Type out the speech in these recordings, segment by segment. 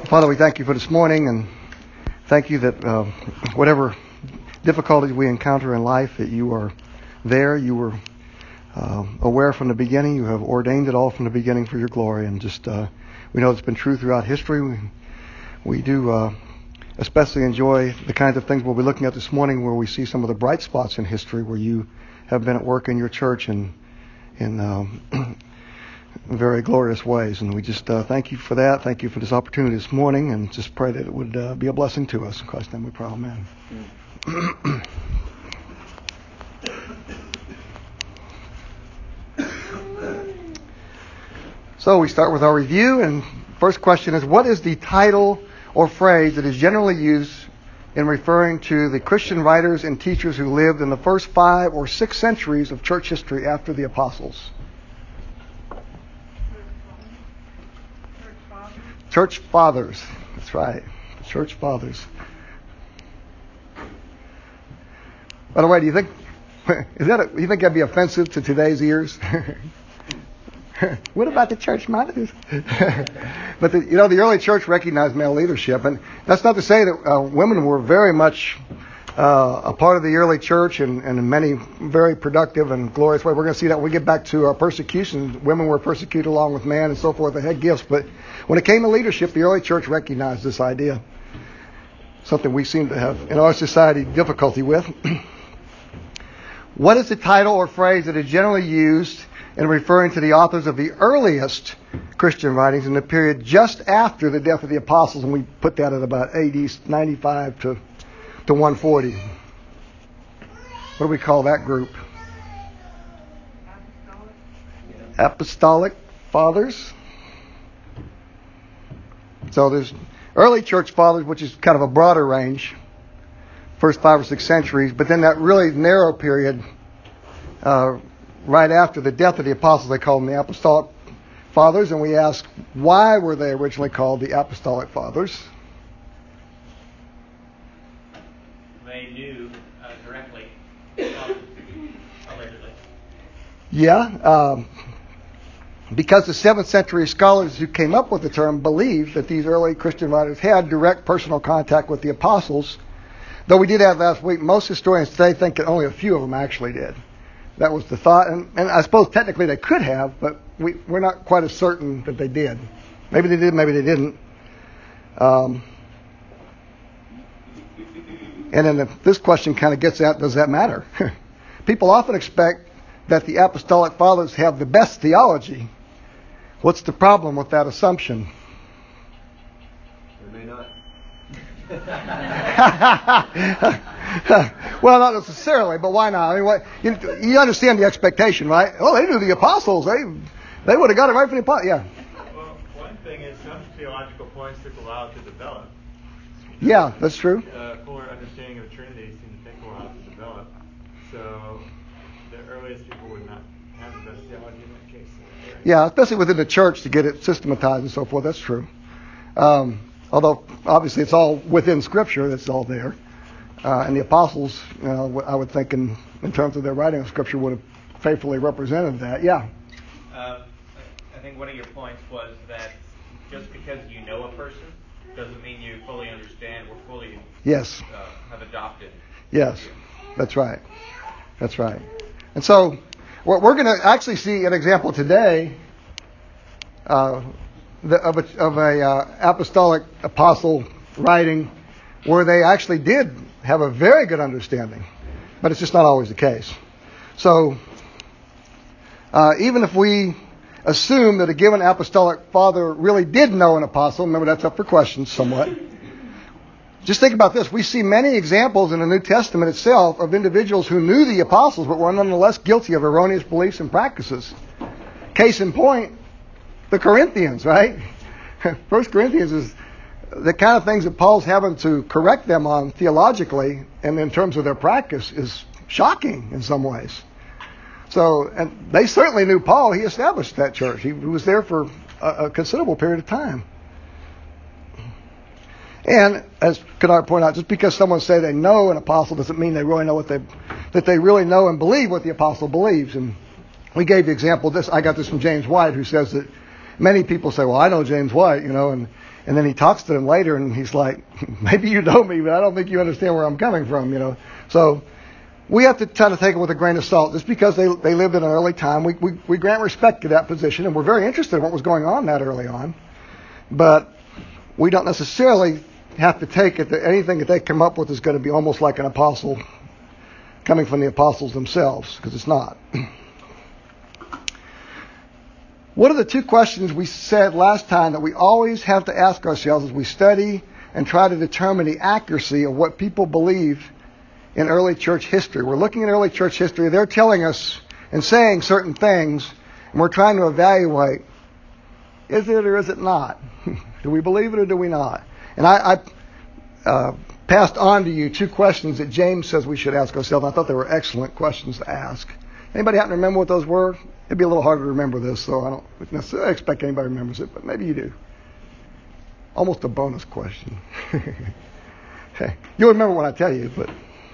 Father, we thank you for this morning, and thank you that whatever difficulties we encounter in life, that you are there. You were aware from the beginning. You have ordained it all from the beginning for your glory. And just we know it's been true throughout history. We do especially enjoy the kinds of things we'll be looking at this morning, where we see some of the bright spots in history where you have been at work in your church in very glorious ways. And we just thank you for that. Thank you for this opportunity this morning, and just pray that it would be a blessing to us. In Christ's name we pray, amen. So we start with our review, and first question is, what is the title or phrase that is generally used in referring to the Christian writers and teachers who lived in the first 5 or 6 centuries of church history after the apostles? Church fathers. That's right. Church fathers. By the way, do you think you think that'd be offensive to today's ears? What about the church fathers? But the early church recognized male leadership, and that's not to say that women were very much a part of the early church and in many very productive and glorious ways. We're going to see that when we get back to persecution. Women were persecuted along with men and so forth. They had gifts, but when it came to leadership, the early church recognized this idea. Something we seem to have in our society difficulty with. What is the title or phrase that is generally used in referring to the authors of the earliest Christian writings in the period just after the death of the apostles? And we put that at about AD 95 to 140. What do we call that group? Apostolic fathers. So there's early church fathers, which is kind of a broader range, first 5 or 6 centuries, but then that really narrow period right after the death of the apostles, they call them the apostolic fathers, and we ask, why were they originally called the apostolic fathers? They knew directly, allegedly. Yeah, because the 7th century scholars who came up with the term believed that these early Christian writers had direct personal contact with the apostles. Though we did have last week, most historians today think that only a few of them actually did. That was the thought, and I suppose technically they could have, but we're not quite as certain that they did. Maybe they did, maybe they didn't. And then this question kind of gets at, does that matter? People often expect that the apostolic fathers have the best theology. What's the problem with that assumption? They may not. Well, not necessarily, but why not? I mean, you understand the expectation, right? Oh, they knew the apostles. They would have got it right from the apostles. Yeah. Well, one thing is some theological points took a while to develop. Yeah, that's true. Fuller understanding of the Trinity seemed to take a while to develop. So the earliest people would not have the best theology in that case. Yeah, especially within the church to get it systematized and so forth. That's true. Although obviously it's all within Scripture, that's all there. And the apostles, I would think in terms of their writing of Scripture, would have faithfully represented that. Yeah. I think one of your points was that just because you know a person doesn't mean you fully understand or fully yes. Have adopted. Yes, that's right. That's right. And so we're going to actually see an example today of a apostolic apostle writing where they actually did have a very good understanding, but it's just not always the case. So even if we assume that a given apostolic father really did know an apostle, remember that's up for questions somewhat, just think about this. We see many examples in the New Testament itself of individuals who knew the apostles but were nonetheless guilty of erroneous beliefs and practices. Case in point, the Corinthians, right? 1 Corinthians is the kind of things that Paul's having to correct them on theologically and in terms of their practice is shocking in some ways. So, and they certainly knew Paul. He established that church. He was there for a considerable period of time. And as Kennard pointed out, just because someone say they know an apostle doesn't mean they really know that they really know and believe what the apostle believes. And we gave the example. I got this from James White, who says that many people say, "Well, I know James White," and And then he talks to them later, and he's like, maybe you know me, but I don't think you understand where I'm coming from, So we have to try to take it with a grain of salt. Just because they lived in an early time, we grant respect to that position, and we're very interested in what was going on that early on. But we don't necessarily have to take it that anything that they come up with is going to be almost like an apostle coming from the apostles themselves, because it's not. What are the two questions we said last time that we always have to ask ourselves as we study and try to determine the accuracy of what people believe in early church history? We're looking at early church history. They're telling us and saying certain things, and we're trying to evaluate, is it or is it not? Do we believe it or do we not? And I passed on to you two questions that James says we should ask ourselves. I thought they were excellent questions to ask. Anybody happen to remember what those were? It'd be a little harder to remember this, so I don't necessarily expect anybody remembers it, but maybe you do. Almost a bonus question. You'll remember when I tell you, but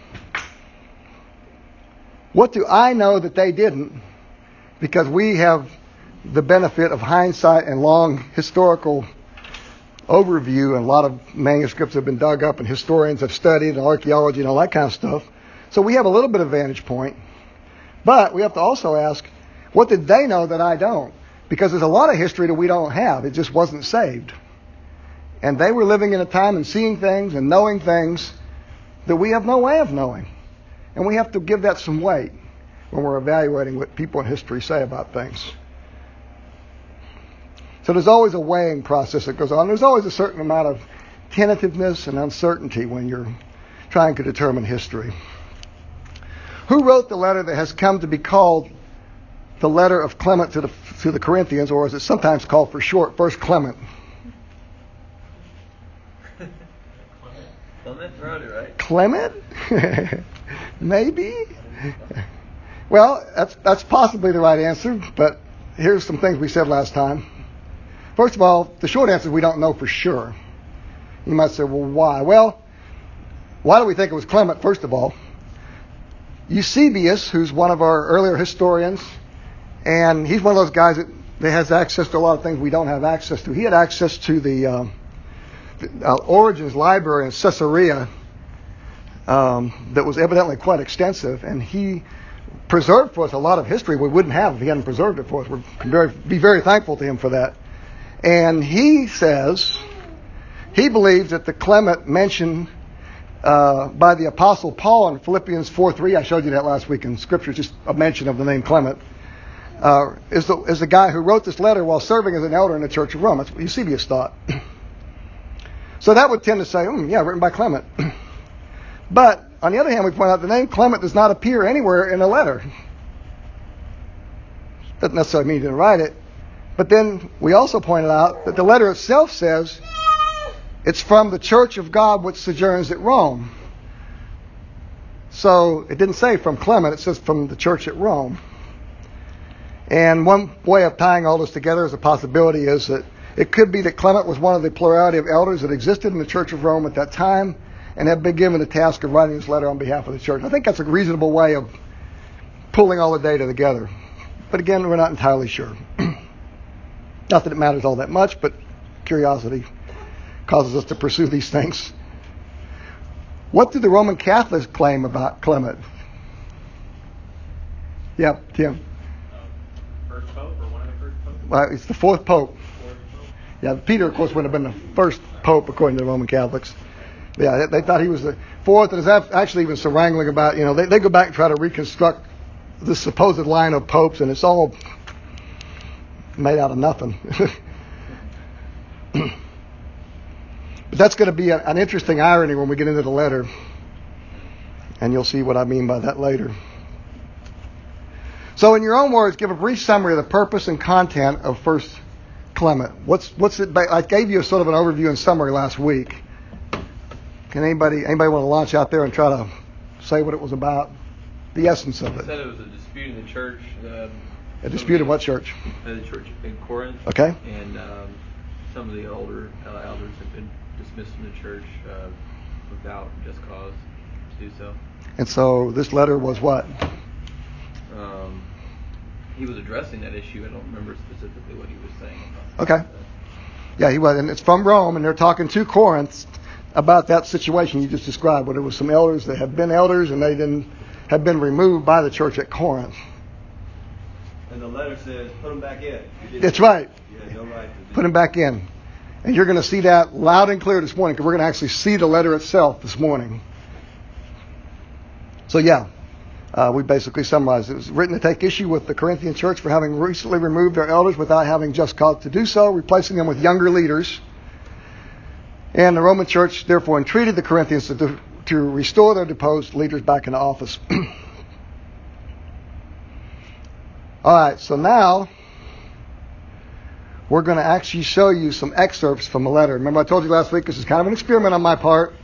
what do I know that they didn't? Because we have the benefit of hindsight and long historical overview, and a lot of manuscripts have been dug up and historians have studied, and archaeology and all that kind of stuff. So we have a little bit of vantage point. But we have to also ask, what did they know that I don't? Because there's a lot of history that we don't have. It just wasn't saved. And they were living in a time and seeing things and knowing things that we have no way of knowing. And we have to give that some weight when we're evaluating what people in history say about things. So there's always a weighing process that goes on. There's always a certain amount of tentativeness and uncertainty when you're trying to determine history. Who wrote the letter that has come to be called the letter of Clement to the Corinthians, or as it's sometimes called for short, 1 Clement? Clement wrote it, right? Clement? Maybe? Well, that's possibly the right answer, but here's some things we said last time. First of all, the short answer is we don't know for sure. You might say, well, why? Well, why do we think it was Clement, first of all? Eusebius, who's one of our earlier historians, and he's one of those guys that has access to a lot of things we don't have access to. He had access to the Origen's library in Caesarea that was evidently quite extensive, and he preserved for us a lot of history we wouldn't have if he hadn't preserved it for us. We're be very thankful to him for that. And he says he believes that the Clement mentioned by the Apostle Paul in Philippians 4:3, I showed you that last week in Scripture, just a mention of the name Clement, is the guy who wrote this letter while serving as an elder in the Church of Rome. That's what Eusebius thought. So that would tend to say, yeah, written by Clement. But on the other hand, we point out the name Clement does not appear anywhere in the letter. Doesn't necessarily mean he didn't write it. But then we also pointed out that the letter itself says it's from the Church of God which sojourns at Rome. So it didn't say from Clement, it says from the church at Rome. And one way of tying all this together as a possibility is that it could be that Clement was one of the plurality of elders that existed in the Church of Rome at that time and had been given the task of writing this letter on behalf of the church. I think that's a reasonable way of pulling all the data together. But again, we're not entirely sure. Not that it matters all that much, but curiosity causes us to pursue these things. What do the Roman Catholics claim about Clement? Yeah, Tim. First pope or one of the first popes? Well, it's the fourth pope. Fourth pope? Yeah, Peter, of course, would have been the first pope according to the Roman Catholics. Yeah, they thought he was the fourth, and there's actually even some wrangling about, they go back and try to reconstruct this supposed line of popes, and it's all made out of nothing. But that's going to be an interesting irony when we get into the letter, and you'll see what I mean by that later. So in your own words, give a brief summary of the purpose and content of 1 Clement. What's it? I gave you a sort of an overview and summary last week. Can anybody want to launch out there and try to say what it was about? The essence of I it. said it was a dispute in the church. A dispute in what church? The church in Corinth. Okay. And some of the older elders have been dismissed from the church without just cause to do so. And so this letter was what? He was addressing that issue. I don't remember specifically what he was saying. Okay. Yeah, he was. And it's from Rome, and they're talking to Corinth about that situation you just described, where there was some elders that had been elders and they didn't have been removed by the church at Corinth. And the letter says, put them back in. That's right. You had no right to do Put them back in. And you're going to see that loud and clear this morning, because we're going to actually see the letter itself this morning. So yeah, we basically summarized it. It was written to take issue with the Corinthian church for having recently removed their elders without having just cause to do so, replacing them with younger leaders. And the Roman church therefore entreated the Corinthians to restore their deposed leaders back into office. All right, so now we're going to actually show you some excerpts from the letter. Remember, I told you last week this is kind of an experiment on my part.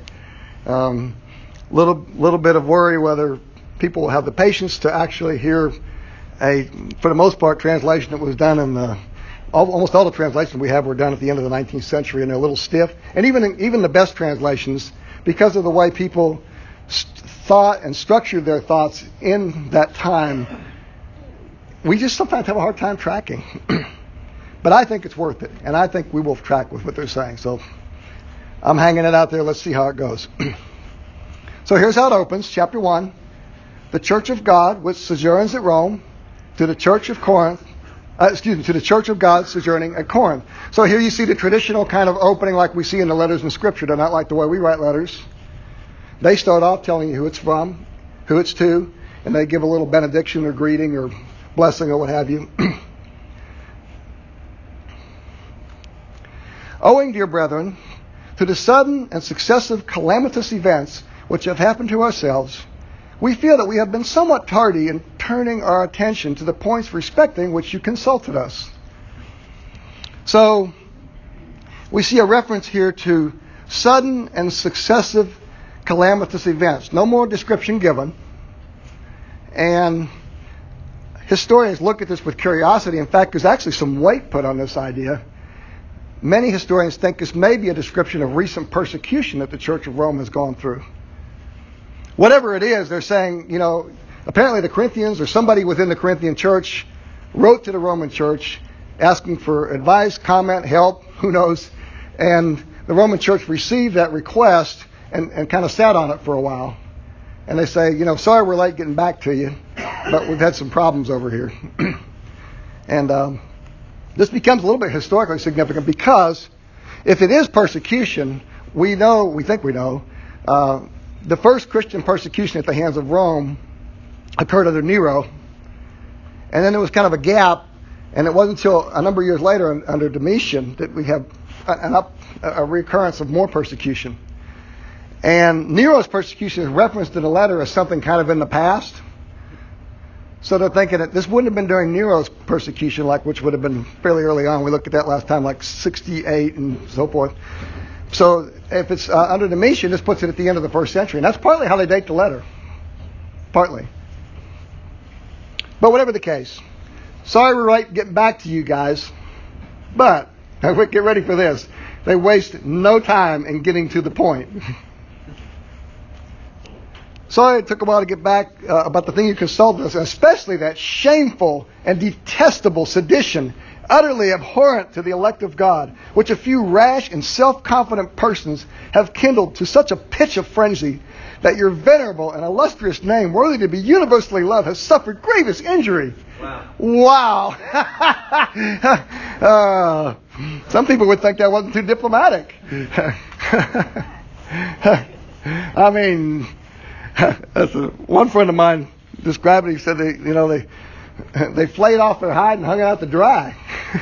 Little bit of worry whether people will have the patience to actually hear for the most part, translation that was done in almost all the translations we have were done at the end of the 19th century, and they're a little stiff. And even the best translations, because of the way people thought and structured their thoughts in that time, we just sometimes have a hard time tracking. But I think it's worth it, and I think we will track with what they're saying. So I'm hanging it out there. Let's see how it goes. So here's how it opens, chapter 1. The church of God, which sojourns at Rome, to the church of Corinth, to the church of God sojourning at Corinth. So here you see the traditional kind of opening like we see in the letters in Scripture. They're not like the way we write letters. They start off telling you who it's from, who it's to, and they give a little benediction or greeting or blessing or what have you. Owing, dear brethren, to the sudden and successive calamitous events which have happened to ourselves, we feel that we have been somewhat tardy in turning our attention to the points respecting which you consulted us. So, we see a reference here to sudden and successive calamitous events. No more description given. And historians look at this with curiosity. In fact, there's actually some weight put on this idea. Many historians think this may be a description of recent persecution that the Church of Rome has gone through. Whatever it is, they're saying, apparently the Corinthians or somebody within the Corinthian church wrote to the Roman church asking for advice, comment, help, who knows. And the Roman church received that request and kind of sat on it for a while. And they say, sorry we're late getting back to you, but we've had some problems over here. And this becomes a little bit historically significant because if it is persecution, we think we know, the first Christian persecution at the hands of Rome occurred under Nero. And then there was kind of a gap, and it wasn't until a number of years later under Domitian that we have a recurrence of more persecution. And Nero's persecution is referenced in the letter as something kind of in the past. So they're thinking that this wouldn't have been during Nero's persecution, which would have been fairly early on. We looked at that last time, like 68 and so forth. So if it's under Domitian, this puts it at the end of the first century. And that's partly how they date the letter. Partly. But whatever the case. Sorry we're late getting back to you guys. But, get ready for this. They waste no time in getting to the point. Sorry it took a while to get back about the thing you consulted us, especially that shameful and detestable sedition, utterly abhorrent to the elect of God, which a few rash and self-confident persons have kindled to such a pitch of frenzy that your venerable and illustrious name, worthy to be universally loved, has suffered grievous injury. Wow. Some people would think that wasn't too diplomatic. I mean, one friend of mine described it. He said they flayed off their hide and hung it out to dry.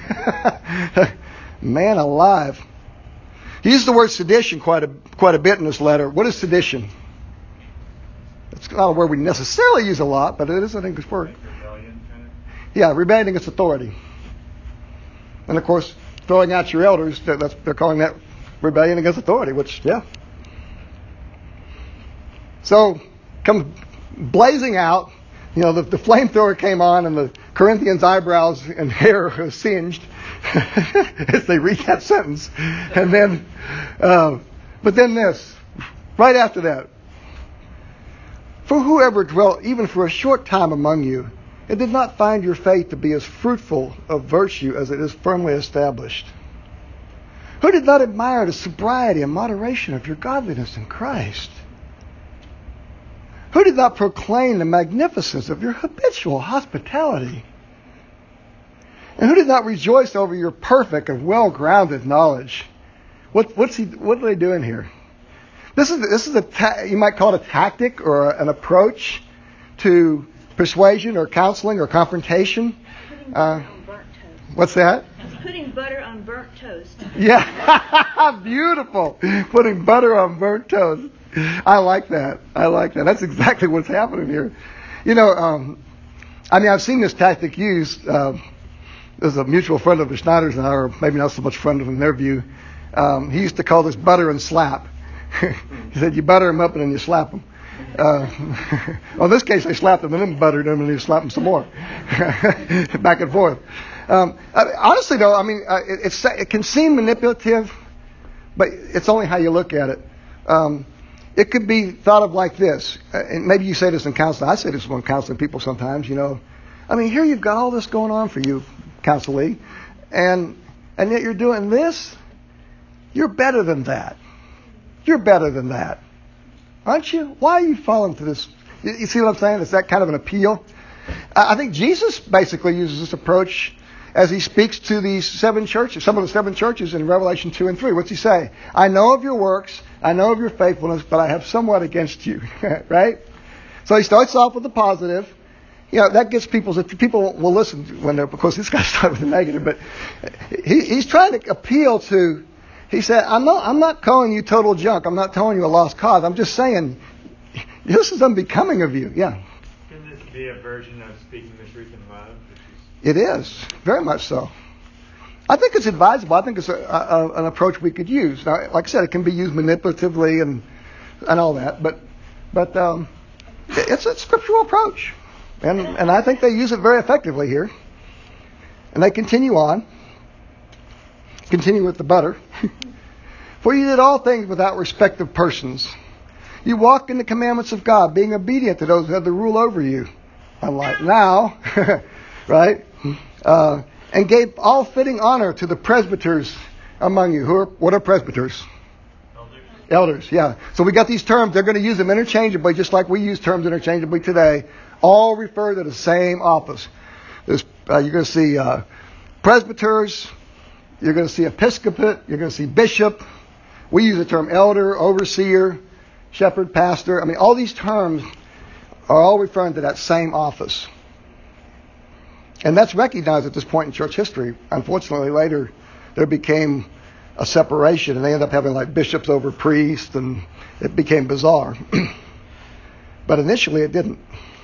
Man alive. He used the word sedition quite a bit in this letter. What is sedition? It's not a word we necessarily use a lot, but it is an English word. Rebellion, kind of? Yeah, rebellion against authority. And of course, throwing out your elders, they're calling that rebellion against authority, which, yeah. So, come blazing out, the flamethrower came on and the Corinthians' eyebrows and hair were singed as they read that sentence. And then, but then this, right after that. For whoever dwelt even for a short time among you, it did not find your faith to be as fruitful of virtue as it is firmly established. Who did not admire the sobriety and moderation of your godliness in Christ? Who did not proclaim the magnificence of your habitual hospitality? And who did not rejoice over your perfect and well-grounded knowledge? What are they doing here? This is you might call it a tactic or an approach to persuasion or counseling or confrontation. Putting butter on burnt toast. What's that? Putting butter on burnt toast. Yeah, beautiful. Putting butter on burnt toast. I like that. That's exactly what's happening here. I've seen this tactic used. There's a mutual friend of the Schneiders and I, or maybe not so much friend in their view. He used to call this butter and slap. He said, you butter them up and then you slap them. Well, in this case, they slapped them and then buttered them and then slapped them some more. Back and forth. Honestly, though, it can seem manipulative, but it's only how you look at it. It could be thought of like this. And maybe you say this in counseling. I say this when counseling people sometimes, here you've got all this going on for you, counselee, and yet you're doing this. You're better than that. You're better than that. Aren't you? Why are you falling to this? You see what I'm saying? It's that kind of an appeal. I think Jesus basically uses this approach as he speaks to these 7 churches, some of the 7 churches in Revelation 2 and 3. What's he say? I know of your works, I know of your faithfulness, but I have somewhat against you. Right? So he starts off with the positive. That gets people will listen when they're, of course this guy started with the negative, but he's trying to appeal to. He said, I'm not calling you total junk. I'm not telling you a lost cause. I'm just saying, this is unbecoming of you. Yeah. Can this be a version of speaking the truth in love? It is. Very much so. I think it's advisable. I think it's an approach we could use. Now, like I said, it can be used manipulatively and all that, but it's a scriptural approach. And I think they use it very effectively here. And they continue on. Continue with the butter. For you did all things without respect of persons. You walked in the commandments of God, being obedient to those who had the rule over you. Unlike now, right? And gave all fitting honor to the presbyters among you. What are presbyters? Elders, yeah. So we got these terms. They're going to use them interchangeably, just like we use terms interchangeably today. All refer to the same office. You're going to see presbyters. You're going to see episcopate. You're going to see bishop. We use the term elder, overseer, shepherd, pastor. All these terms are all referring to that same office. And that's recognized at this point in church history. Unfortunately, later there became a separation, and they ended up having like bishops over priests, and it became bizarre. But initially it didn't.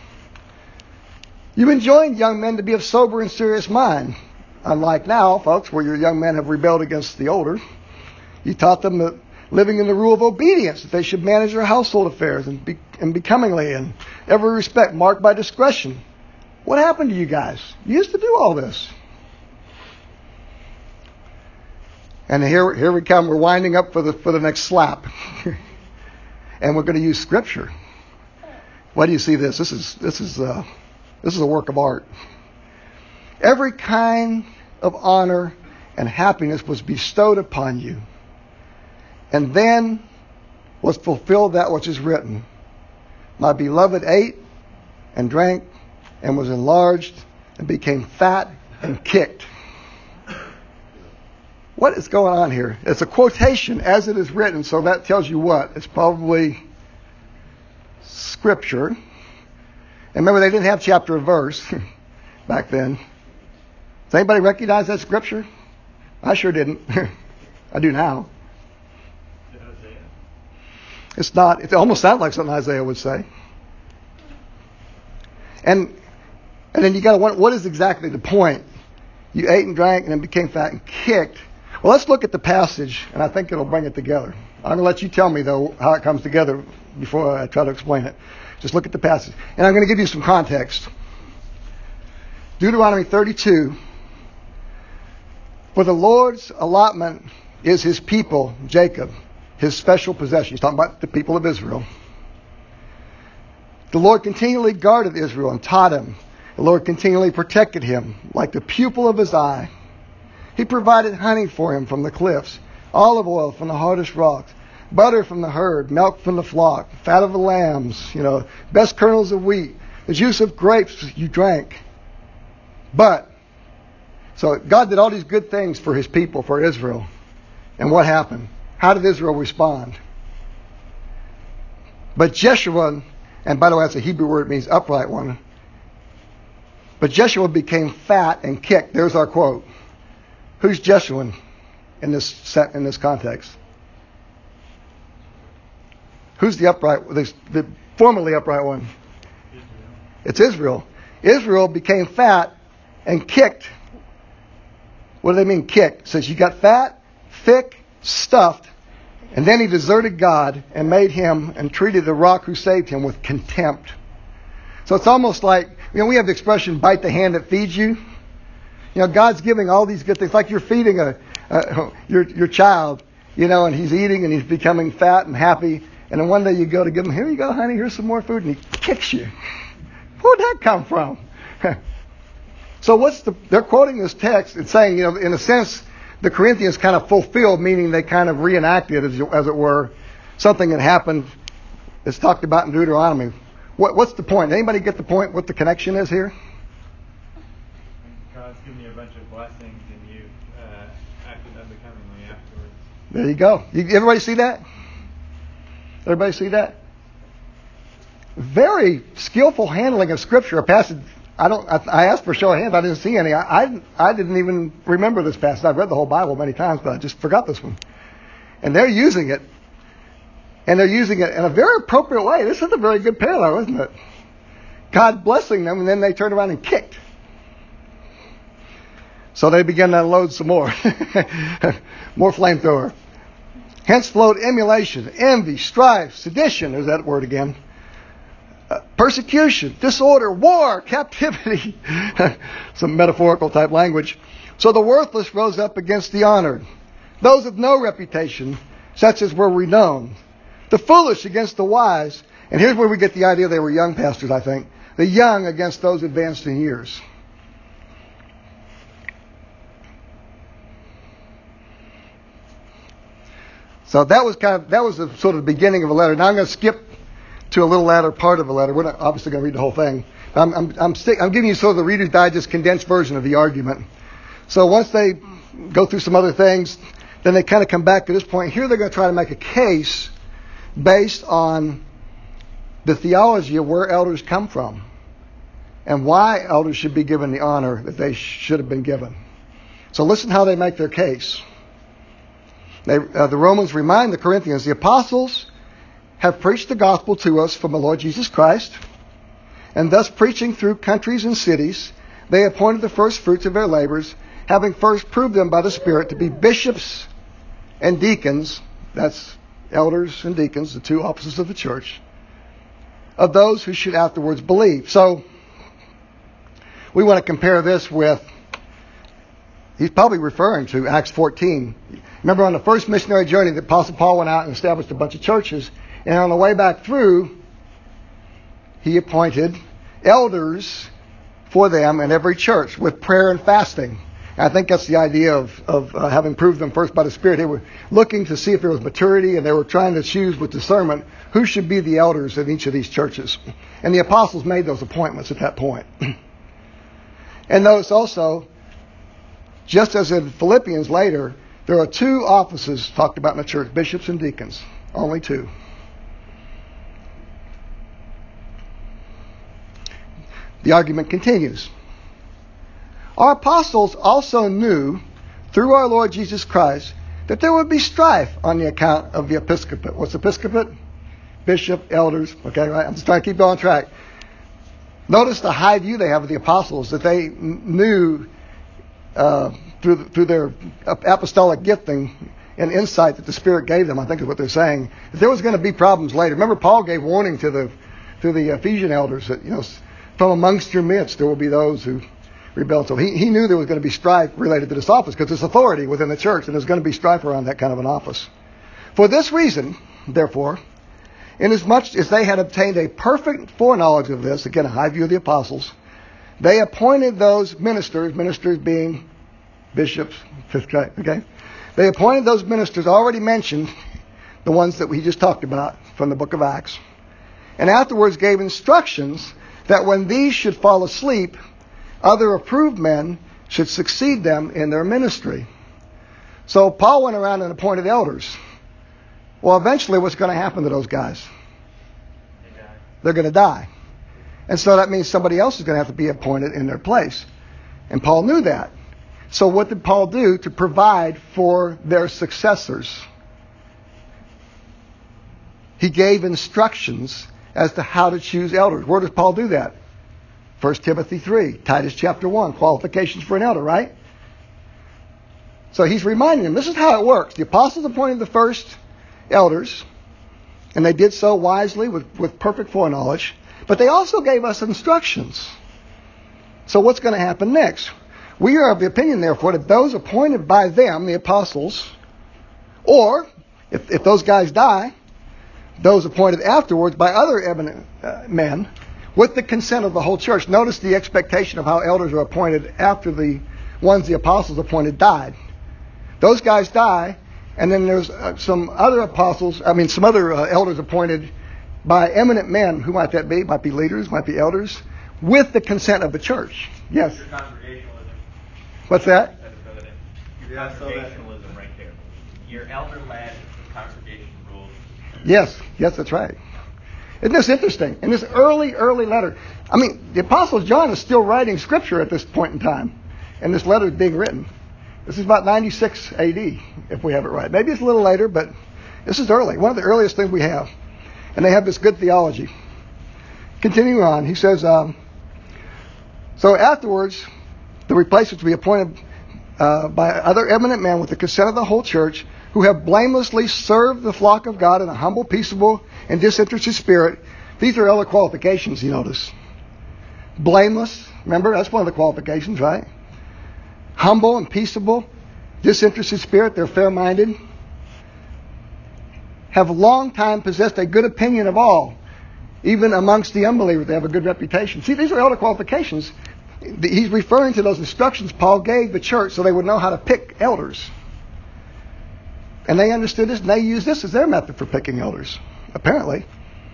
You enjoined young men to be of sober and serious mind. Unlike now, folks, where your young men have rebelled against the older, you taught them that living in the rule of obedience, that they should manage their household affairs and becomingly and every respect marked by discretion. What happened to you guys? You used to do all this. And here we come. We're winding up for the next slap. And we're going to use Scripture. Why do you see this? This is a work of art. Every kind of honor and happiness was bestowed upon you. And then was fulfilled that which is written. My beloved ate and drank and was enlarged and became fat and kicked. What is going on here? It's a quotation as it is written, so that tells you what? It's probably Scripture. And remember, they didn't have chapter and verse back then. Does anybody recognize that Scripture? I sure didn't. I do now. It's not. It almost sounds like something Isaiah would say. And then you got to wonder, what is exactly the point? You ate and drank and then became fat and kicked. Well, let's look at the passage, and I think it'll bring it together. I'm going to let you tell me, though, how it comes together before I try to explain it. Just look at the passage. And I'm going to give you some context. Deuteronomy 32. For the Lord's allotment is his people, Jacob, his special possession. He's talking about the people of Israel. The Lord continually guarded Israel and taught him. The Lord continually protected him like the pupil of his eye. He provided honey for him from the cliffs, olive oil from the hardest rocks, butter from the herd, milk from the flock, fat of the lambs, best kernels of wheat, the juice of grapes you drank. So God did all these good things for his people, for Israel. And what happened? How did Israel respond? But Jeshua, and by the way, that's a Hebrew word, it means upright one. But Jeshua became fat and kicked. There's our quote. Who's Jeshua in this context? Who's the upright, the formerly upright one? Israel. It's Israel. Israel became fat and kicked. What do they mean, kicked? It says you got fat, thick, stuffed, and then he deserted God and made him and treated the rock who saved him with contempt. So it's almost like, we have the expression, bite the hand that feeds you. God's giving all these good things, like you're feeding your child, and he's eating and he's becoming fat and happy. And then one day you go to give him, here you go, honey, here's some more food, and he kicks you. Where'd that come from? So they're quoting this text and saying, in a sense, the Corinthians kind of fulfilled, meaning they kind of reenacted, as it were, something that happened that's talked about in Deuteronomy. What's the point? Anybody get the point what the connection is here? God's given you a bunch of blessings and you acted unbecomingly afterwards. There you go. Everybody see that? Everybody see that? Very skillful handling of Scripture. A passage. I asked for a show of hands. I didn't see any. I didn't even remember this passage. I've read the whole Bible many times, but I just forgot this one. And they're using it. And they're using it in a very appropriate way. This is a very good parallel, isn't it? God blessing them, and then they turned around and kicked. So they began to unload some more. More flamethrower. Hence flowed emulation, envy, strife, sedition. There's that word again. Persecution, disorder, war, captivity. Some metaphorical type language. So the worthless rose up against the honored. Those of no reputation, such as were renowned. The foolish against the wise. And here's where we get the idea they were young pastors, I think. The young against those advanced in years. So that was the sort of the beginning of a letter. Now I'm going to skip to a little latter part of the letter. We're not obviously going to read the whole thing. I'm giving you sort of the Reader's Digest condensed version of the argument. So once they go through some other things, then they kind of come back to this point. Here they're going to try to make a case based on the theology of where elders come from and why elders should be given the honor that they should have been given. So listen how they make their case. The Romans remind the Corinthians, the apostles have preached the gospel to us from the Lord Jesus Christ, and thus preaching through countries and cities, they appointed the first fruits of their labors, having first proved them by the Spirit to be bishops and deacons, that's elders and deacons, the two offices of the church, of those who should afterwards believe. So we want to compare this with, he's probably referring to Acts 14. Remember on the first missionary journey, the Apostle Paul went out and established a bunch of churches. And on the way back through, he appointed elders for them in every church with prayer and fasting. And I think that's the idea of having proved them first by the Spirit. They were looking to see if there was maturity, and they were trying to choose with discernment who should be the elders in each of these churches. And the apostles made those appointments at that point. And notice also, just as in Philippians later, there are two offices talked about in the church, bishops and deacons. Only two. The argument continues. Our apostles also knew, through our Lord Jesus Christ, that there would be strife on the account of the episcopate. What's episcopate? Bishop, elders. Okay, right? I'm just trying to keep you on track. Notice the high view they have of the apostles, that they knew through their apostolic gifting and insight that the Spirit gave them, I think is what they're saying, that there was going to be problems later. Remember, Paul gave warning to the Ephesian elders that, from amongst your midst there will be those who rebel. So he knew there was going to be strife related to this office because it's authority within the church, and there's going to be strife around that kind of an office. For this reason, therefore, inasmuch as they had obtained a perfect foreknowledge of this, again a high view of the apostles, they appointed those ministers being bishops, okay? They appointed those ministers already mentioned, the ones that we just talked about from the book of Acts, and afterwards gave instructions that when these should fall asleep, other approved men should succeed them in their ministry. So Paul went around and appointed elders. Well, eventually what's going to happen to those guys? They're going to die. And so that means somebody else is going to have to be appointed in their place. And Paul knew that. So what did Paul do to provide for their successors? He gave instructions as to how to choose elders. Where does Paul do that? 1 Timothy 3, Titus chapter 1, qualifications for an elder, right? So he's reminding them, this is how it works. The apostles appointed the first elders, and they did so wisely with perfect foreknowledge. But they also gave us instructions. So what's going to happen next? We are of the opinion, therefore, that those appointed by them, the apostles, or, if those guys die, those appointed afterwards by other eminent men, with the consent of the whole church. Notice the expectation of how elders are appointed after the ones the apostles appointed died. Those guys die, and then there's some other elders appointed by eminent men. Who might that be? Might be leaders, might be elders, with the consent of the church. Yes. Your congregationalism. What's that? Your congregationalism right there. Your elder-led congregation rules. Yes, that's right. Isn't this interesting? In this early letter, the Apostle John is still writing Scripture at this point in time, and this letter is being written. This is about 96 A.D., if we have it right. Maybe it's a little later, but this is early. One of the earliest things we have. And they have this good theology. Continuing on, he says, so afterwards, the replacements will be appointed by other eminent men with the consent of the whole church, who have blamelessly served the flock of God in a humble, peaceable, and disinterested spirit. These are elder qualifications, you notice. Blameless, remember, that's one of the qualifications, right? Humble and peaceable, disinterested spirit, they're fair-minded. Have long time possessed a good opinion of all. Even amongst the unbelievers, they have a good reputation. See, these are elder qualifications. He's referring to those instructions Paul gave the church so they would know how to pick elders. And they understood this, and they used this as their method for picking elders, apparently.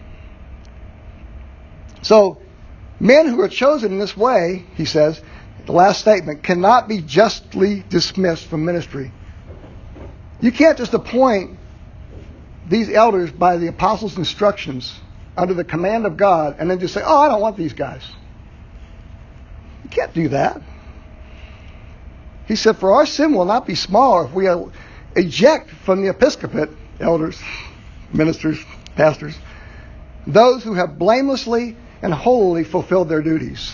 So, men who are chosen in this way, he says, the last statement, cannot be justly dismissed from ministry. You can't just appoint these elders by the apostles' instructions under the command of God and then just say, I don't want these guys. You can't do that. He said, for our sin will not be smaller if we eject from the episcopate, elders, ministers, pastors, those who have blamelessly and holily fulfilled their duties.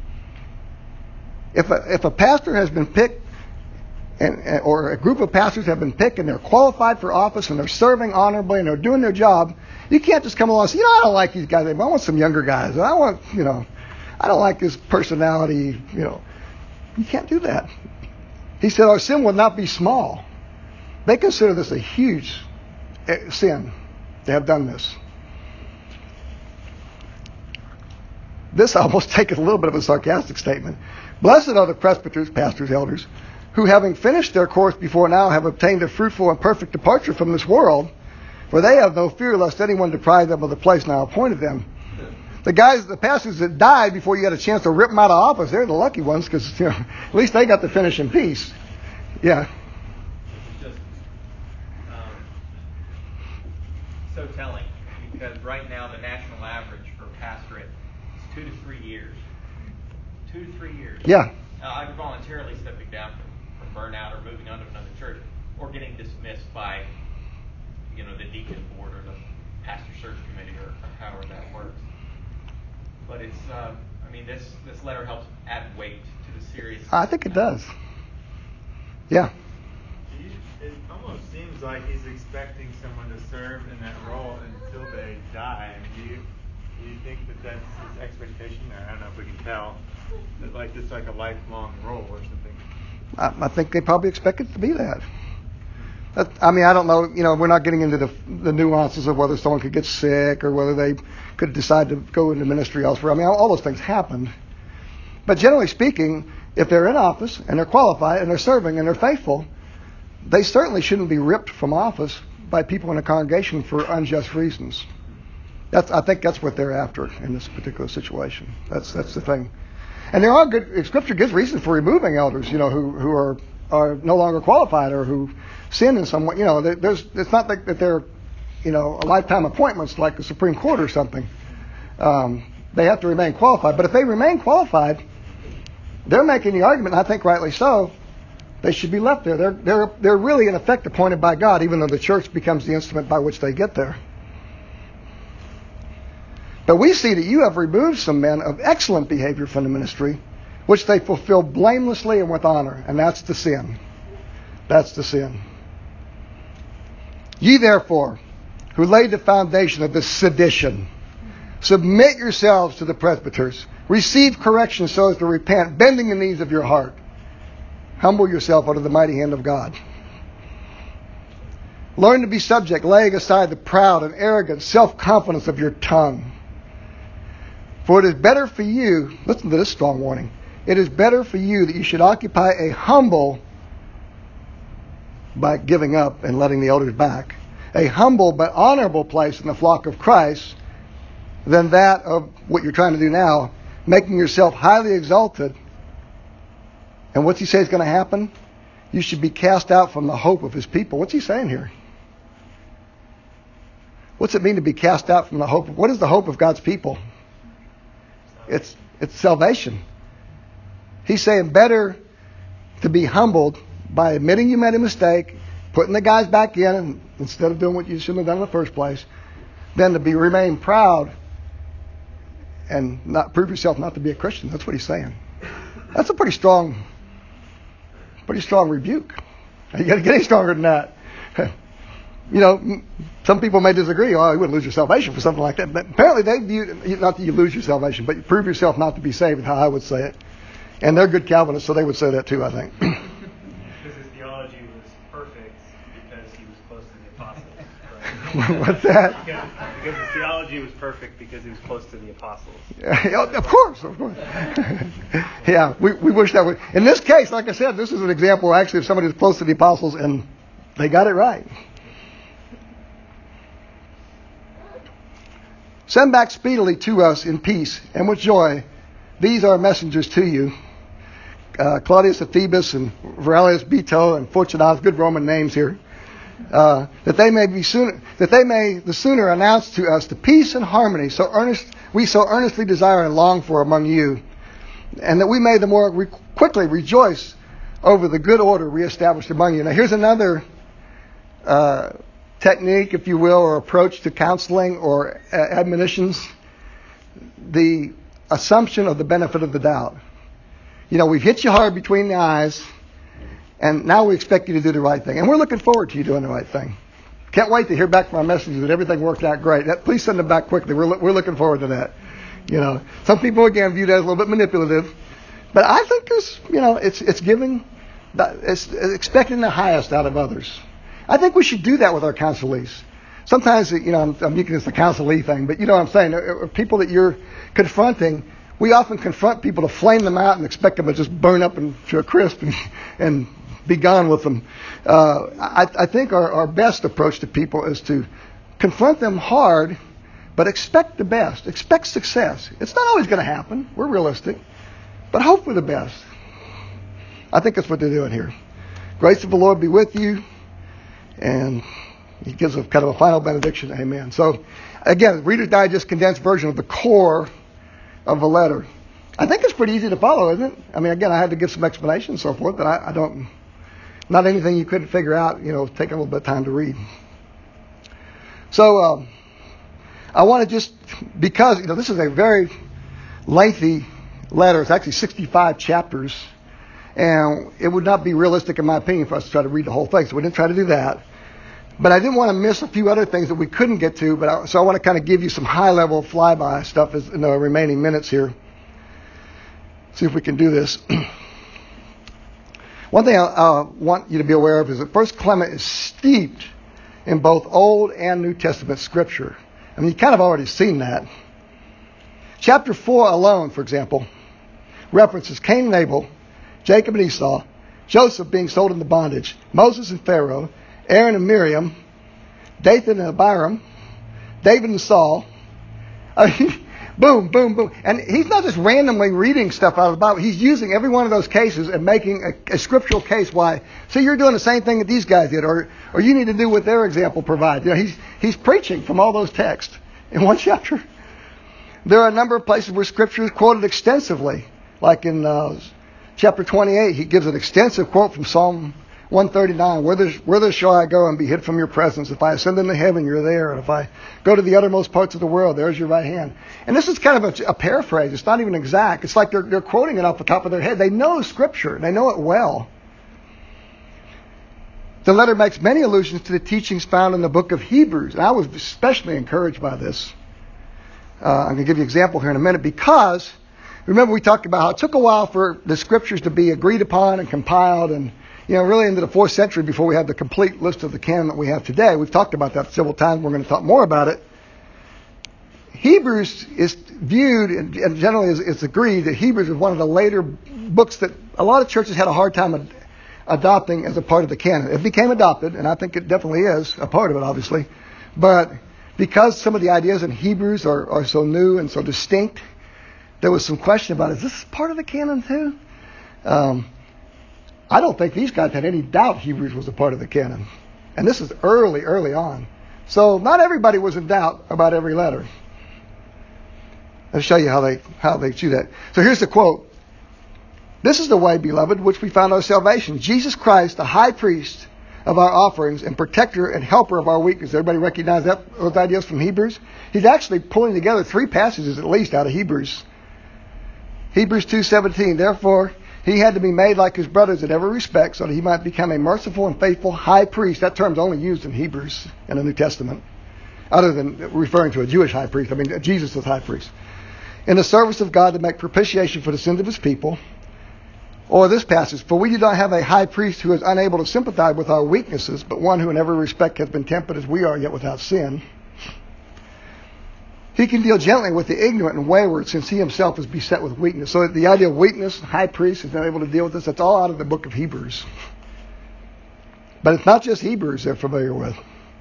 If a pastor has been picked, or a group of pastors have been picked and they're qualified for office and they're serving honorably and they're doing their job, you can't just come along and say, I don't like these guys. I want some younger guys. I don't like his personality. You can't do that. He said our sin will not be small. They consider this a huge sin to have done this. This I almost take it a little bit of a sarcastic statement. Blessed are the presbyters, pastors, elders, who having finished their course before now have obtained a fruitful and perfect departure from this world, for they have no fear lest anyone deprive them of the place now appointed them. The pastors that died before you had a chance to rip them out of office, they're the lucky ones because at least they got to finish in peace. Yeah. It's just so telling because right now the national average for pastorate is 2 to 3 years. 2 to 3 years. Yeah. Either voluntarily stepping down from burnout or moving on to another church or getting dismissed by the deacon board or the pastor search committee or however that works. But it's this letter helps add weight to the seriousness. I think it does. Yeah. It almost seems like he's expecting someone to serve in that role until they die. Do you think that's his expectation? I don't know if we can tell. That it's like a lifelong role or something. I think they probably expect it to be that. I don't know. We're not getting into the nuances of whether someone could get sick or whether they could decide to go into ministry elsewhere. All those things happened. But generally speaking, if they're in office and they're qualified and they're serving and they're faithful, they certainly shouldn't be ripped from office by people in a congregation for unjust reasons. I think that's what they're after in this particular situation. That's the thing. And there are good. Scripture gives reasons for removing elders, who are no longer qualified or who sin in some way. It's not like that they're, lifetime appointments like the Supreme Court or something. They have to remain qualified. But if they remain qualified, they're making the argument, and I think rightly so, they should be left there. They're really in effect appointed by God, even though the church becomes the instrument by which they get there. But we see that you have removed some men of excellent behavior from the ministry, which they fulfill blamelessly and with honor. And that's the sin. That's the sin. Ye therefore, who laid the foundation of this sedition, submit yourselves to the presbyters. Receive correction so as to repent, bending the knees of your heart. Humble yourself under the mighty hand of God. Learn to be subject, laying aside the proud and arrogant self-confidence of your tongue. For it is better for you, listen to this strong warning, it is better for you that you should occupy a humble, by giving up and letting the elders back, a humble but honorable place in the flock of Christ than that of what you're trying to do now, making yourself highly exalted. And what's he say is going to happen? You should be cast out from the hope of his people. What's he saying here? What's it mean to be cast out from the hope? What is the hope of God's people? It's salvation. He's saying better to be humbled by admitting you made a mistake, putting the guys back in instead of doing what you shouldn't have done in the first place, than to remain proud and not prove yourself not to be a Christian. That's what he's saying. That's a pretty strong rebuke. You got to get any stronger than that. Some people may disagree. Oh, you wouldn't lose your salvation for something like that. But apparently they view, not that you lose your salvation, but you prove yourself not to be saved, how I would say it. And they're good Calvinists, so they would say that too, I think. Because his theology was perfect because he was close to the apostles. Right? What's that? Because his theology was perfect because he was close to the apostles. Of course. Yeah, we wish that would. In this case, like I said, this is an example actually of somebody who's close to the apostles and they got it right. Send back speedily to us in peace and with joy. These are messengers to you. Claudius Ephebus and Varelius Bito and Fortunatus, good Roman names here. That they may the sooner announce to us the peace and harmony we so earnestly desire and long for among you, and that we may the more quickly rejoice over the good order reestablished among you. Now here's another technique, if you will, or approach to counseling or admonitions. The assumption of the benefit of the doubt. We've hit you hard between the eyes, and now we expect you to do the right thing. And we're looking forward to you doing the right thing. Can't wait to hear back from our messengers that everything worked out great. Please send them back quickly. We're looking forward to that. Some people again view that as a little bit manipulative, but I think it's giving, it's expecting the highest out of others. I think we should do that with our counselees. Sometimes, I'm using this the counselee thing, but you know what I'm saying. People that you're confronting, we often confront people to flame them out and expect them to just burn up to a crisp and be gone with them. I think our best approach to people is to confront them hard, but expect the best. Expect success. It's not always going to happen. We're realistic. But hope for the best. I think that's what they're doing here. Grace of the Lord be with you. And he gives a kind of a final benediction. Amen. So, again, Reader's Digest condensed version of the core of a letter. I think it's pretty easy to follow, isn't it? I mean, again, I had to give some explanation and so forth, but I don't, not anything you couldn't figure out, take a little bit of time to read. So, I want to just, because, this is a very lengthy letter. It's actually 65 chapters. And it would not be realistic, in my opinion, for us to try to read the whole thing. So we didn't try to do that. But I didn't want to miss a few other things that we couldn't get to. So I want to kind of give you some high-level flyby stuff in the remaining minutes here. See if we can do this. One thing I want you to be aware of is that 1 Clement is steeped in both Old and New Testament Scripture. I mean, you've kind of already seen that. Chapter 4 alone, for example, references Cain and Abel, Jacob and Esau, Joseph being sold into bondage, Moses and Pharaoh, Aaron and Miriam, Dathan and Abiram, David and Saul. Boom, boom, boom. And he's not just randomly reading stuff out of the Bible. He's using every one of those cases and making a scriptural case why. See, you're doing the same thing that these guys did, or you need to do what their example provides. You know, he's preaching from all those texts in one chapter. There are a number of places where Scripture is quoted extensively, like in chapter 28. He gives an extensive quote from Psalm 139. Whither shall I go and be hid from your presence? If I ascend into heaven, you're there. And if I go to the uttermost parts of the world, there's your right hand. And this is kind of a paraphrase. It's not even exact. It's like they're quoting it off the top of their head. They know Scripture. They know it well. The letter makes many allusions to the teachings found in the book of Hebrews. And I was especially encouraged by this. I'm going to give you an example here in a minute, because remember we talked about how it took a while for the Scriptures to be agreed upon and compiled, and really into the 4th century before we had the complete list of the canon that we have today. We've talked about that several times. We're going to talk more about it. Hebrews is viewed, and generally it's agreed, that Hebrews is one of the later books that a lot of churches had a hard time adopting as a part of the canon. It became adopted, and I think it definitely is a part of it, obviously. But because some of the ideas in Hebrews are so new and so distinct, there was some question about, is this part of the canon too? I don't think these guys had any doubt Hebrews was a part of the canon. And this is early on. So not everybody was in doubt about every letter. I'll show you how they do that. So here's the quote. This is the way, beloved, which we found our salvation. Jesus Christ, the high priest of our offerings and protector and helper of our weakness. Everybody recognize those ideas from Hebrews? He's actually pulling together 3 passages at least out of Hebrews. Hebrews 2:17. Therefore, he had to be made like his brothers in every respect, so that he might become a merciful and faithful high priest. That term's only used in Hebrews in the New Testament, other than referring to a Jewish high priest. I mean, Jesus is high priest. In the service of God to make propitiation for the sins of his people. Or this passage, for we do not have a high priest who is unable to sympathize with our weaknesses, but one who in every respect has been tempted as we are, yet without sin. He can deal gently with the ignorant and wayward, since he himself is beset with weakness. So the idea of weakness, high priest is not able to deal with this, that's all out of the book of Hebrews. But it's not just Hebrews they're familiar with.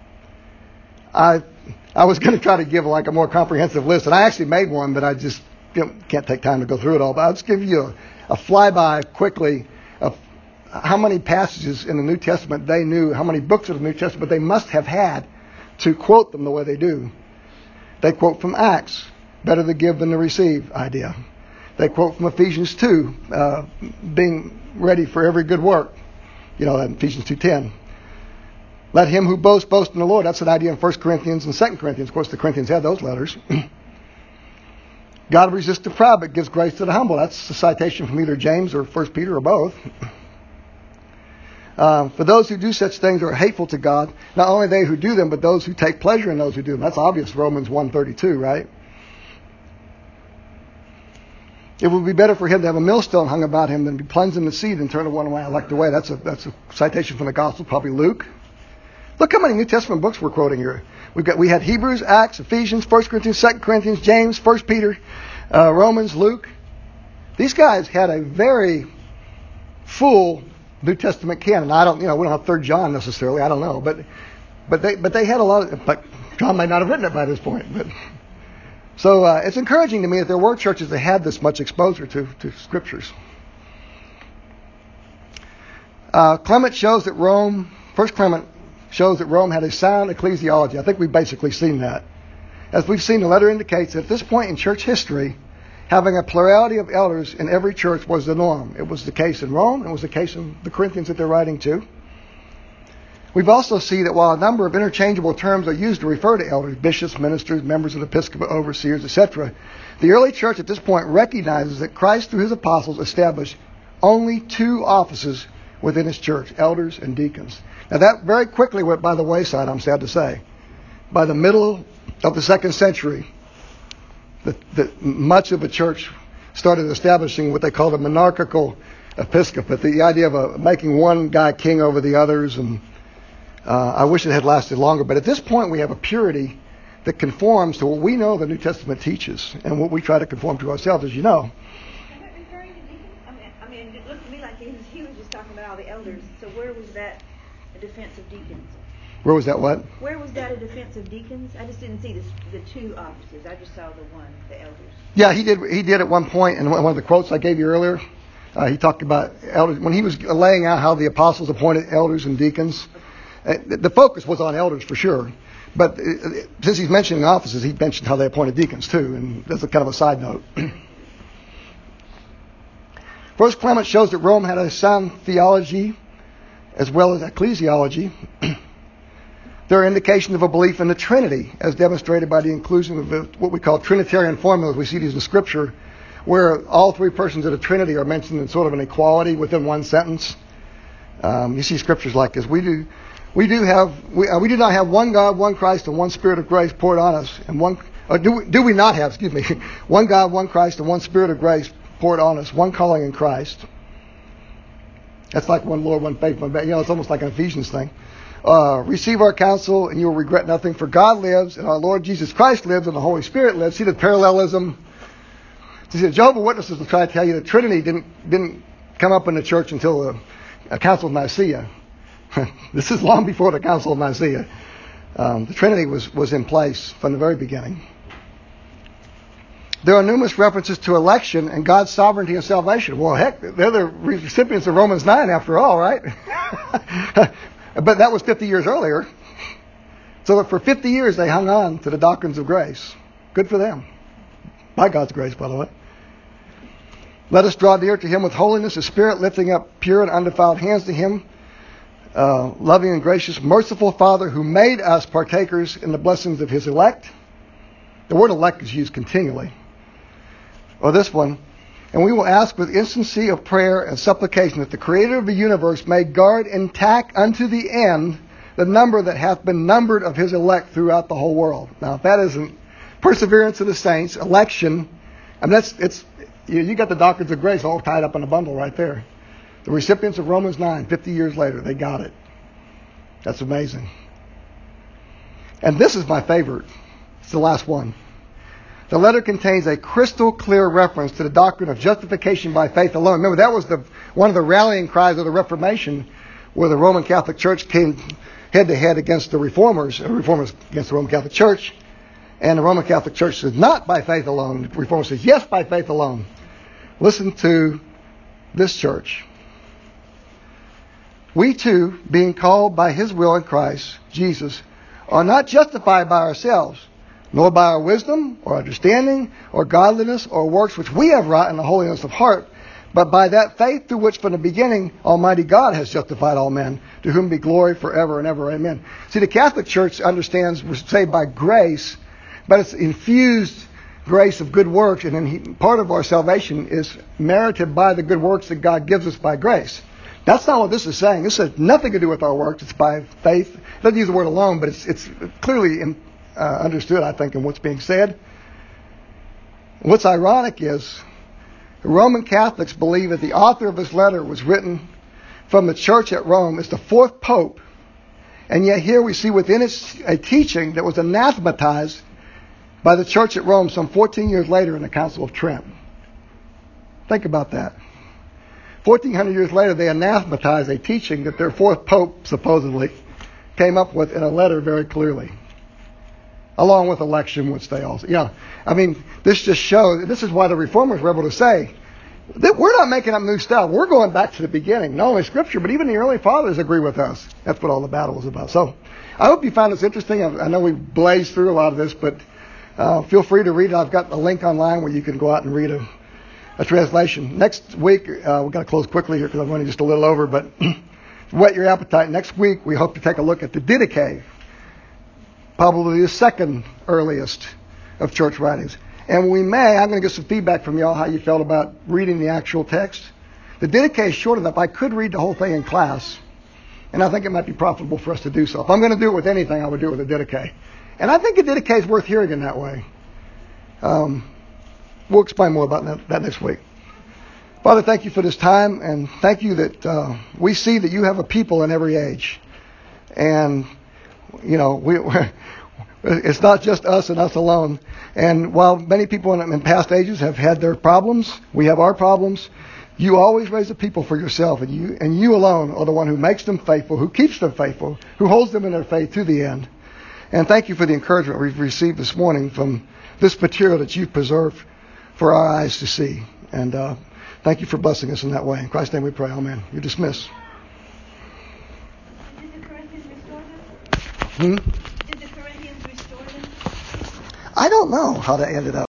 I was going to try to give like a more comprehensive list, and I actually made one, but I just can't take time to go through it all. But I'll just give you a flyby quickly of how many passages in the New Testament they knew, how many books of the New Testament they must have had to quote them the way they do. They quote from Acts, better to give than to receive idea. They quote from Ephesians 2, being ready for every good work. You know, that Ephesians 2:10. Let him who boasts, boast in the Lord. That's an idea in 1 Corinthians and 2 Corinthians. Of course, the Corinthians had those letters. God resists the proud, but gives grace to the humble. That's a citation from either James or 1 Peter or both. For those who do such things are hateful to God, not only they who do them, but those who take pleasure in those who do them. That's obvious, Romans 1:32, right? It would be better for him to have a millstone hung about him than be plunged in the sea than turn one way elect away. That's a citation from the Gospel, probably Luke. Look how many New Testament books we're quoting here. We had Hebrews, Acts, Ephesians, 1 Corinthians, 2 Corinthians, James, 1 Peter, Romans, Luke. These guys had a very full New Testament canon. We don't have 3 John necessarily. I don't know, but they had a lot of. But John may not have written it by this point. But so it's encouraging to me that there were churches that had this much exposure to Scriptures. Clement shows that Rome. First Clement shows that Rome had a sound ecclesiology. I think we've basically seen that. As we've seen, the letter indicates that at this point in church history, having a plurality of elders in every church was the norm. It was the case in Rome. It was the case in the Corinthians that they're writing to. We've also seen that while a number of interchangeable terms are used to refer to elders, bishops, ministers, members of the episcopate, overseers, etc., the early church at this point recognizes that Christ, through his apostles, established only 2 offices within his church, elders and deacons. Now that very quickly went by the wayside, I'm sad to say. By the middle of the 2nd century, much of the church started establishing what they call the monarchical episcopate, the idea of making one guy king over the others. And I wish it had lasted longer. But at this point, we have a purity that conforms to what we know the New Testament teaches and what we try to conform to ourselves, as you know. Am I referring to deacons? I mean, it looked to me like he was just talking about all the that a defense of deacons? Where was that what? Where was that a defense of deacons? I just didn't see the two offices. I just saw the one, the elders. Yeah, he did at one point, and one of the quotes I gave you earlier, he talked about elders. When he was laying out how the apostles appointed elders and deacons, the focus was on elders for sure. But since he's mentioning offices, he mentioned how they appointed deacons too, and that's a kind of a side note. First Clement shows that Rome had a sound theology as well as ecclesiology. There are indications of a belief in the Trinity, as demonstrated by the inclusion of what we call Trinitarian formulas. We see these in Scripture, where all three persons of the Trinity are mentioned in sort of an equality within one sentence. You see scriptures like this. We do not have one God, one Christ, and one Spirit of grace poured on us, and do we not have? Excuse me, one God, one Christ, and one Spirit of grace poured on us, one calling in Christ. That's like one Lord, one faith, one faith. It's almost like an Ephesians thing. Receive our counsel, and you will regret nothing. For God lives, and our Lord Jesus Christ lives, and the Holy Spirit lives. See the parallelism. See, the Jehovah's Witnesses will try to tell you the Trinity didn't come up in the church until the Council of Nicaea. This is long before the Council of Nicaea. The Trinity was in place from the very beginning. There are numerous references to election and God's sovereignty and salvation. Well, heck, they're the recipients of Romans 9 after all, right? But that was 50 years earlier. So for 50 years they hung on to the doctrines of grace. Good for them. By God's grace, by the way. Let us draw near to Him with holiness, His Spirit lifting up pure and undefiled hands to Him. Loving and gracious, merciful Father who made us partakers in the blessings of His elect. The word elect is used continually. Or this one. And we will ask with instancy of prayer and supplication that the Creator of the universe may guard intact unto the end the number that hath been numbered of His elect throughout the whole world. Now, if that isn't perseverance of the saints, election, you got the doctrines of grace all tied up in a bundle right there. The recipients of Romans 9, 50 years later, they got it. That's amazing. And this is my favorite. It's the last one. The letter contains a crystal clear reference to the doctrine of justification by faith alone. Remember, that was one of the rallying cries of the Reformation, where the Roman Catholic Church came head-to-head against the Reformers against the Roman Catholic Church. And the Roman Catholic Church says, not by faith alone. The Reformer says, yes, by faith alone. Listen to this church. We too, being called by His will in Christ Jesus, are not justified by ourselves, nor by our wisdom, or understanding, or godliness, or works which we have wrought in the holiness of heart, but by that faith through which from the beginning Almighty God has justified all men, to whom be glory forever and ever. Amen. See, the Catholic Church understands we're saved by grace, but it's infused grace of good works, and then part of our salvation is merited by the good works that God gives us by grace. That's not what this is saying. This has nothing to do with our works. It's by faith. It doesn't use the word alone, but it's clearly understood, I think, in what's being said. What's ironic is the Roman Catholics believe that the author of this letter was written from the church at Rome. It's the fourth pope. And yet here we see within it a teaching that was anathematized by the church at Rome some 14 years later in the Council of Trent. Think about that. 1,400 years later, they anathematized a teaching that their fourth pope supposedly came up with in a letter very clearly, along with election, which they also, this just shows, this is why the Reformers were able to say, that we're not making up new stuff. We're going back to the beginning. Not only Scripture, but even the early fathers agree with us. That's what all the battle was about. So I hope you found this interesting. I know we blazed through a lot of this, but feel free to read it. I've got a link online where you can go out and read a translation. Next week, we've got to close quickly here because I'm running just a little over, but whet your appetite. Next week, we hope to take a look at the Didache, probably the second earliest of church writings. And I'm going to get some feedback from y'all how you felt about reading the actual text. The Didache is short enough. I could read the whole thing in class, and I think it might be profitable for us to do so. If I'm going to do it with anything, I would do it with the Didache. And I think the Didache is worth hearing in that way. We'll explain more about that next week. Father, thank you for this time, and thank you that we see that you have a people in every age. And, it's not just us and us alone. And while many people in past ages have had their problems, we have our problems. You always raise a people for yourself, and you alone are the one who makes them faithful, who keeps them faithful, who holds them in their faith to the end. And thank you for the encouragement we've received this morning from this material that you've preserved for our eyes to see. And thank you for blessing us in that way. In Christ's name we pray. Amen. You're dismissed. Did the Corinthians restore them? Did the Corinthians restore them? I don't know how that ended up.